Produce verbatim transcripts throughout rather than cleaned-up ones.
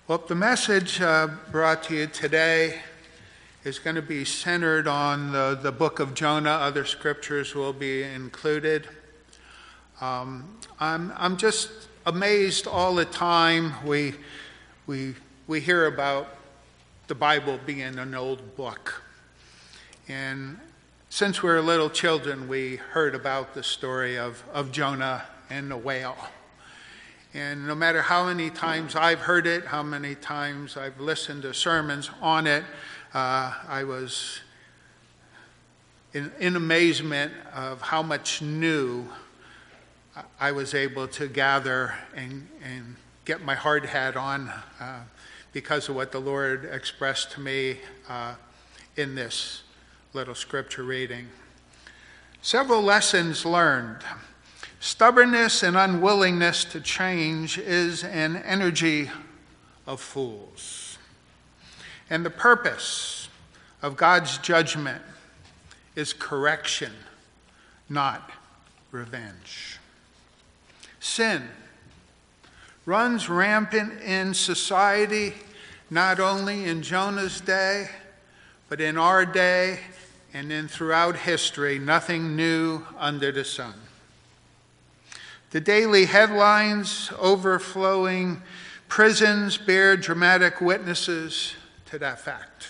Well, the message uh, brought to you today is going to be centered on the, the book of Jonah. Other scriptures will be included. Um, I'm, I'm just amazed all the time we, we, we hear about the Bible being an old book. And since we were little children, we heard about the story of, of Jonah and the whale. And no matter how many times I've heard it, how many times I've listened to sermons on it, uh, I was in, in amazement of how much new I was able to gather and, and get my hard hat on uh, because of what the Lord expressed to me uh, in this little scripture reading. Several lessons learned. Stubbornness and unwillingness to change is an energy of fools. And the purpose of God's judgment is correction, not revenge. Sin runs rampant in society, not only in Jonah's day, but in our day and in throughout history. Nothing new under the sun. The daily headlines overflowing prisons bear dramatic witnesses to that fact.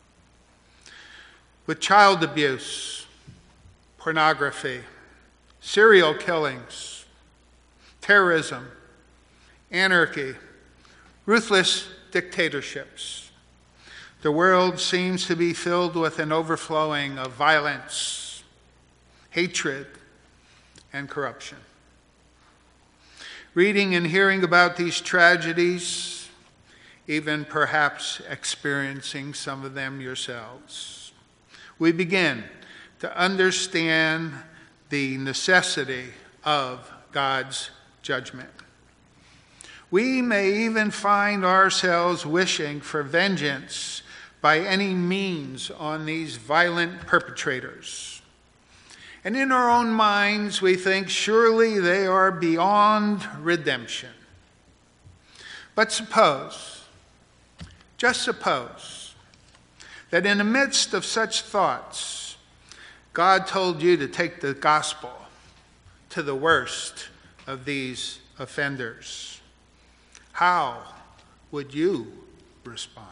With child abuse, pornography, serial killings, terrorism, anarchy, ruthless dictatorships, the world seems to be filled with an overflowing of violence, hatred, and corruption. Reading and hearing about these tragedies, even perhaps experiencing some of them yourselves, we begin to understand the necessity of God's judgment. We may even find ourselves wishing for vengeance by any means on these violent perpetrators. And in our own minds, we think, surely they are beyond redemption. But suppose, just suppose, that in the midst of such thoughts, God told you to take the gospel to the worst of these offenders. How would you respond?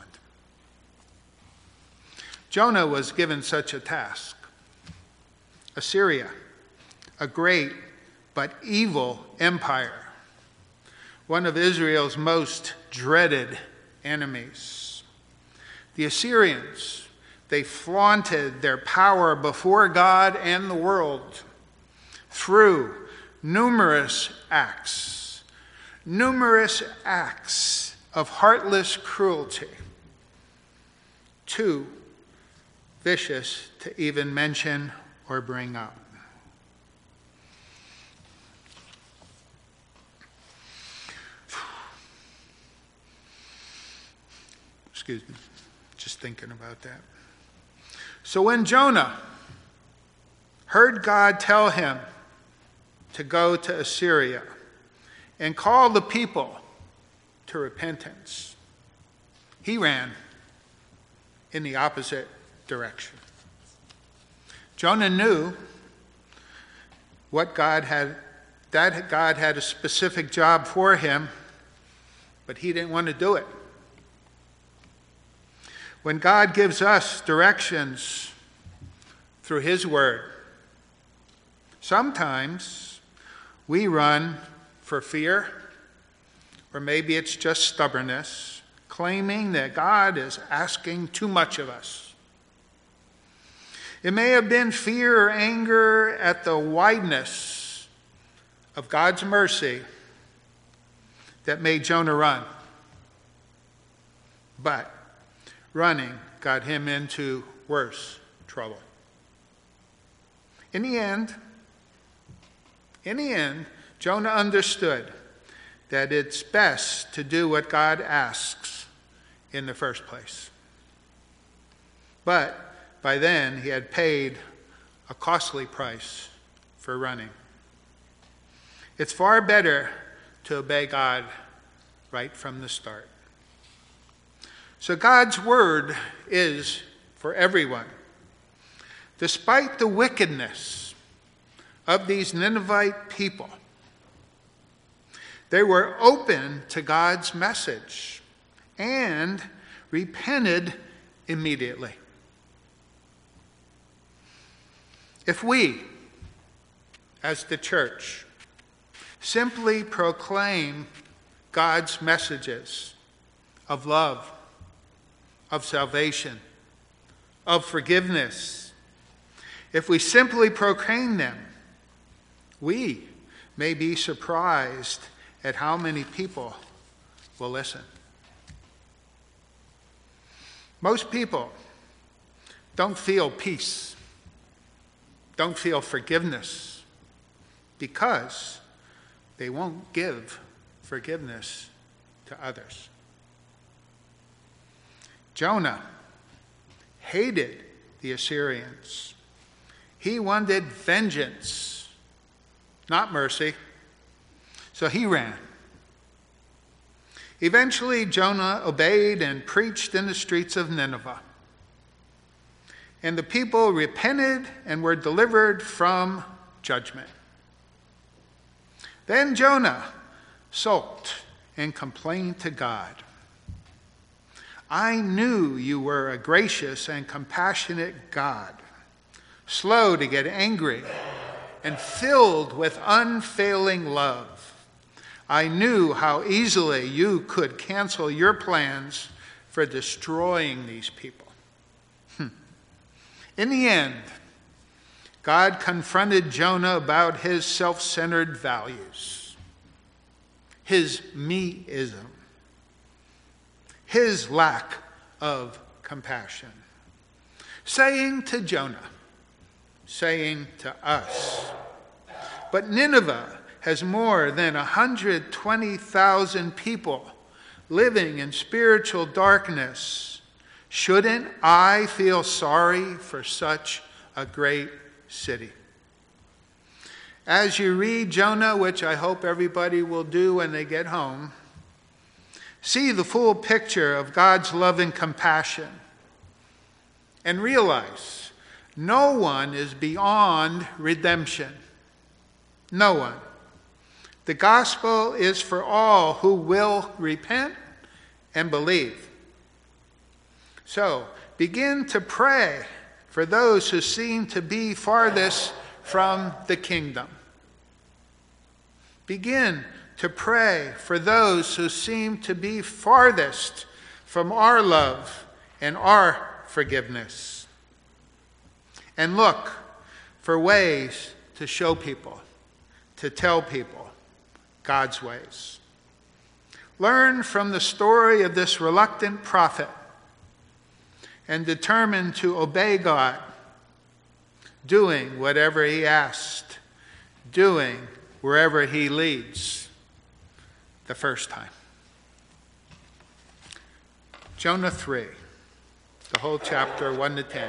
Jonah was given such a task. Assyria, a great but evil empire, one of Israel's most dreaded enemies. The Assyrians, they flaunted their power before God and the world through numerous acts, numerous acts of heartless cruelty, too vicious to even mention or bring up. Excuse me, just thinking about that. So when Jonah heard God tell him to go to Assyria and call the people to repentance, he ran in the opposite direction. Jonah knew what God had, that God had a specific job for him, but he didn't want to do it. When God gives us directions through his word, sometimes we run for fear, or maybe it's just stubbornness, claiming that God is asking too much of us. It may have been fear or anger at the wideness of God's mercy that made Jonah run. But running got him into worse trouble. In the end, in the end, Jonah understood that it's best to do what God asks in the first place. But by then, he had paid a costly price for running. It's far better to obey God right from the start. So God's word is for everyone. Despite the wickedness of these Ninevite people, they were open to God's message and repented immediately. If we, as the church, simply proclaim God's messages of love, of salvation, of forgiveness, if we simply proclaim them, we may be surprised at how many people will listen. Most people don't feel peace, don't feel forgiveness, because they won't give forgiveness to others. Jonah hated the Assyrians. He wanted vengeance, not mercy. So he ran. Eventually, Jonah obeyed and preached in the streets of Nineveh. And the people repented and were delivered from judgment. Then Jonah sulked and complained to God. I knew you were a gracious and compassionate God, slow to get angry and filled with unfailing love. I knew how easily you could cancel your plans for destroying these people. Hmm. In the end, God confronted Jonah about his self-centered values, his me-ism, his lack of compassion, saying to Jonah, saying to us, but Nineveh has more than one hundred twenty thousand people living in spiritual darkness. Shouldn't I feel sorry for such a great city? As you read Jonah, which I hope everybody will do when they get home, see the full picture of God's love and compassion, and realize no one is beyond redemption. No one. The gospel is for all who will repent and believe. So, begin to pray for those who seem to be farthest from the kingdom. Begin to pray for those who seem to be farthest from our love and our forgiveness. And look for ways to show people, to tell people God's ways. Learn from the story of this reluctant prophet and determine to obey God, doing whatever he asked, doing wherever he leads the first time. Jonah three, the whole chapter, one to ten.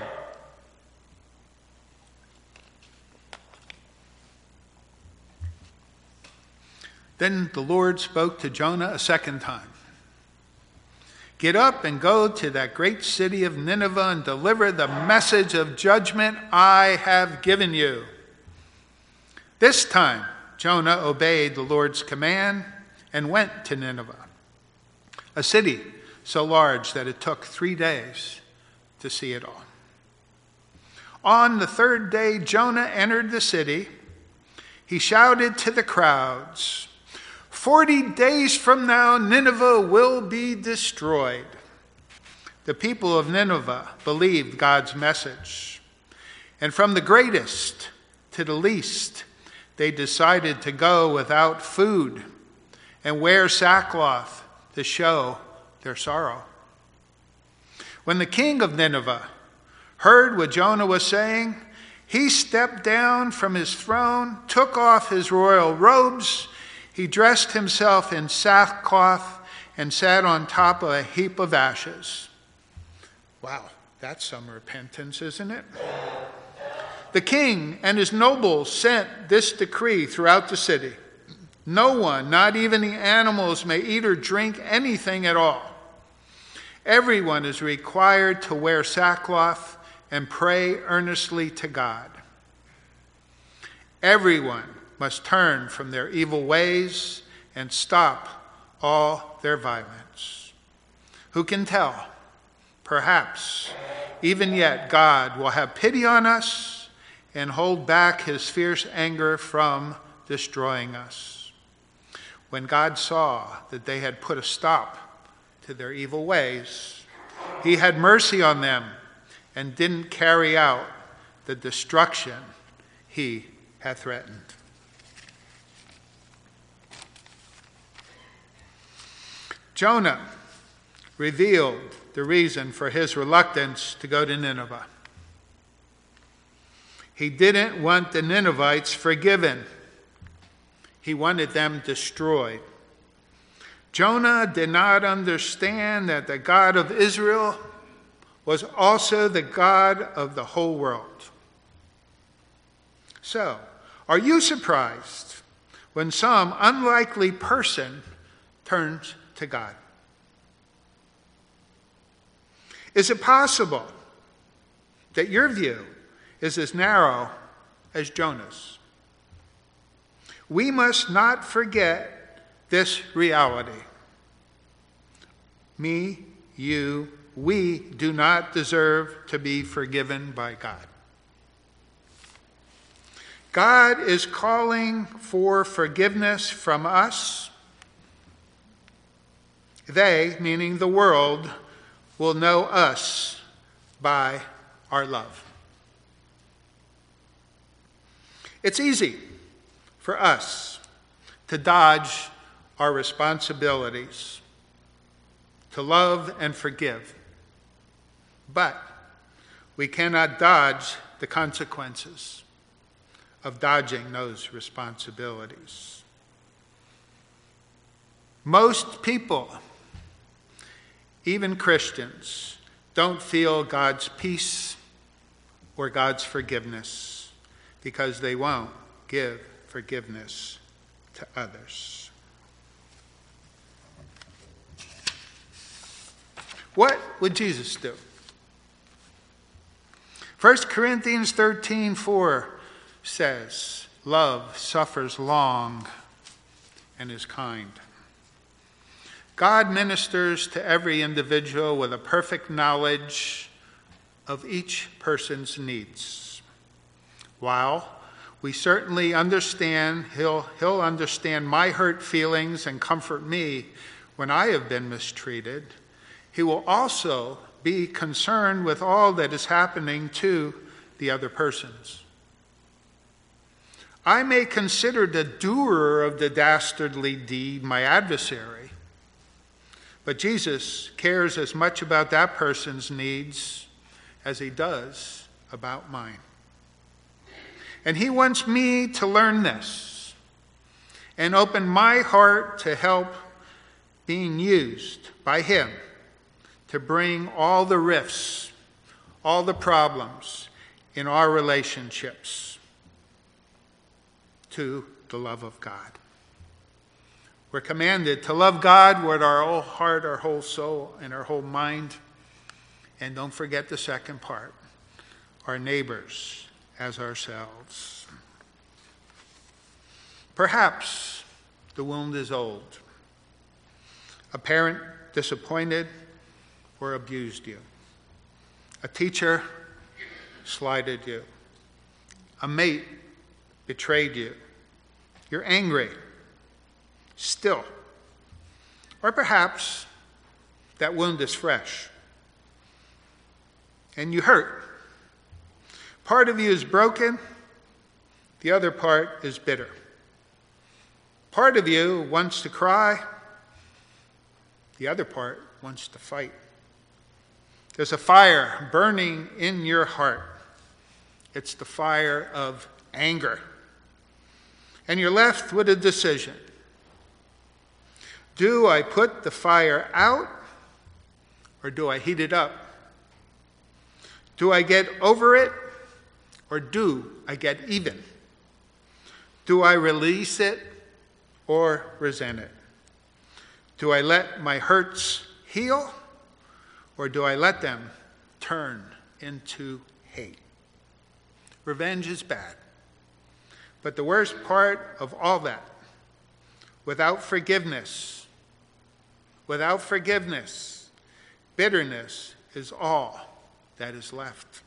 Then the Lord spoke to Jonah a second time. Get up and go to that great city of Nineveh and deliver the message of judgment I have given you. This time, Jonah obeyed the Lord's command and went to Nineveh, a city so large that it took three days to see it all. On the third day, Jonah entered the city. He shouted to the crowds, Forty days from now, Nineveh will be destroyed. The people of Nineveh believed God's message. And from the greatest to the least, they decided to go without food and wear sackcloth to show their sorrow. When the king of Nineveh heard what Jonah was saying, he stepped down from his throne, took off his royal robes. He dressed himself in sackcloth and sat on top of a heap of ashes. Wow, that's some repentance, isn't it? The king and his nobles sent this decree throughout the city. No one, not even the animals, may eat or drink anything at all. Everyone is required to wear sackcloth and pray earnestly to God. Everyone must turn from their evil ways and stop all their violence. Who can tell? Perhaps, even yet, God will have pity on us and hold back his fierce anger from destroying us. When God saw that they had put a stop to their evil ways, he had mercy on them and didn't carry out the destruction he had threatened. Jonah revealed the reason for his reluctance to go to Nineveh. He didn't want the Ninevites forgiven. He wanted them destroyed. Jonah did not understand that the God of Israel was also the God of the whole world. So, are you surprised when some unlikely person turns to God? Is it possible that your view is as narrow as Jonah's? We must not forget this reality. Me, you, we do not deserve to be forgiven by God. God is calling for forgiveness from us. They, meaning the world, will know us by our love. It's easy for us to dodge our responsibilities, to love and forgive, but we cannot dodge the consequences of dodging those responsibilities. Most people, even Christians, don't feel God's peace or God's forgiveness because they won't give forgiveness to others. What would Jesus do? First Corinthians thirteen four says, "Love suffers long and is kind." God ministers to every individual with a perfect knowledge of each person's needs. While we certainly understand, he'll, he'll understand my hurt feelings and comfort me when I have been mistreated, he will also be concerned with all that is happening to the other persons. I may consider the doer of the dastardly deed my adversary, but Jesus cares as much about that person's needs as he does about mine. And he wants me to learn this and open my heart to help being used by him to bring all the rifts, all the problems in our relationships to the love of God. We're commanded to love God with our whole heart, our whole soul, and our whole mind. And don't forget the second part, our neighbors as ourselves. Perhaps the wound is old. A parent disappointed or abused you. A teacher slighted you. A mate betrayed you. You're angry still. Or perhaps that wound is fresh and you hurt. Part of you is broken, the other part is bitter. Part of you wants to cry, the other part wants to fight. There's a fire burning in your heart. It's the fire of anger. And you're left with a decision. Do I put the fire out or do I heat it up? Do I get over it or do I get even? Do I release it or resent it? Do I let my hurts heal or do I let them turn into hate? Revenge is bad. But the worst part of all that, without forgiveness, without forgiveness, bitterness is all that is left.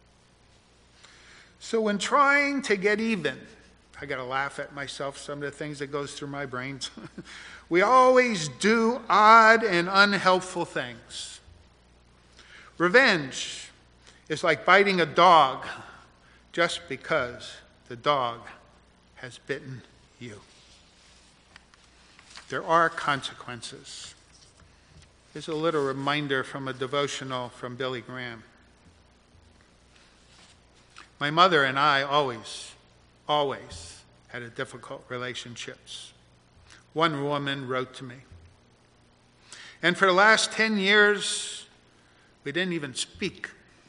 So when trying to get even, I got to laugh at myself, some of the things that goes through my brains. We always do odd and unhelpful things. Revenge is like biting a dog just because the dog has bitten you. There are consequences. Here's a little reminder from a devotional from Billy Graham. My mother and I always, always had a difficult relationships. One woman wrote to me. And for the last ten years, we didn't even speak.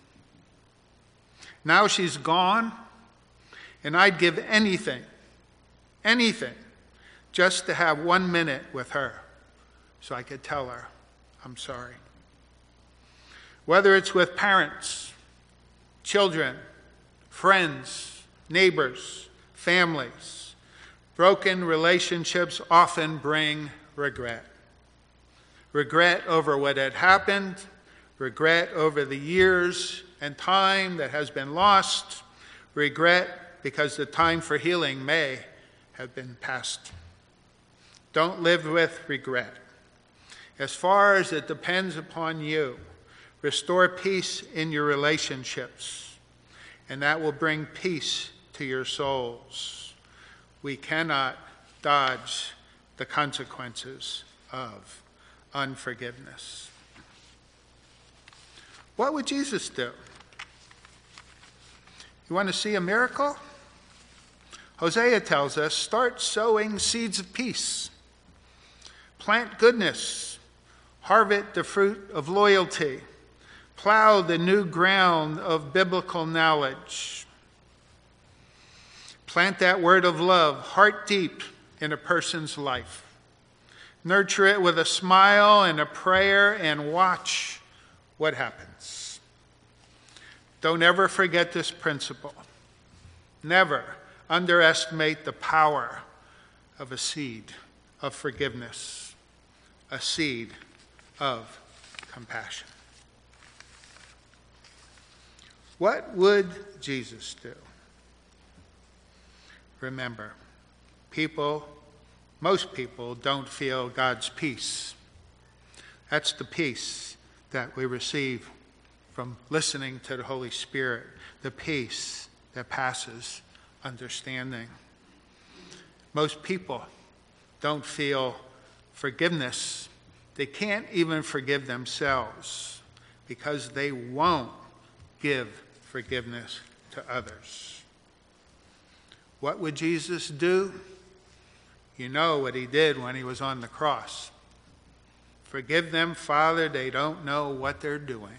Now she's gone, and I'd give anything, anything, just to have one minute with her so I could tell her I'm sorry. Whether it's with parents, children, friends, neighbors, families, broken relationships often bring regret. Regret over what had happened, regret over the years and time that has been lost, regret because the time for healing may have been past. Don't live with regret. As far as it depends upon you, restore peace in your relationships, and that will bring peace to your souls. We cannot dodge the consequences of unforgiveness. What would Jesus do? You want to see a miracle? Hosea tells us, start sowing seeds of peace. Plant goodness. Harvest the fruit of loyalty. Plow the new ground of biblical knowledge. Plant that word of love heart deep in a person's life. Nurture it with a smile and a prayer and watch what happens. Don't ever forget this principle. Never underestimate the power of a seed of forgiveness, a seed of compassion. What would Jesus do? Remember, people, most people don't feel God's peace. That's the peace that we receive from listening to the Holy Spirit, the peace that passes understanding. Most people don't feel forgiveness. They can't even forgive themselves because they won't give forgiveness to others. What would Jesus do? You know what he did when he was on the cross. Forgive them, Father, they don't know what they're doing.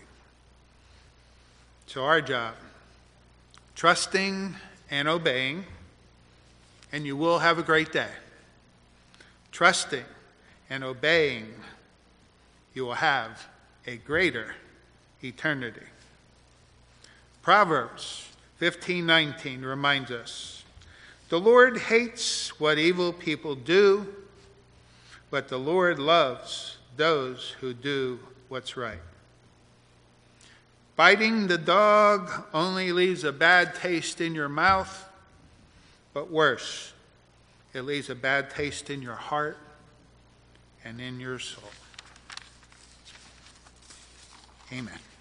So our job, trusting and obeying, and you will have a great day. Trusting and obeying, you will have a greater eternity. Proverbs fifteen nineteen reminds us, the Lord hates what evil people do, but the Lord loves those who do what's right. Biting the dog only leaves a bad taste in your mouth, but worse, it leaves a bad taste in your heart and in your soul. Amen.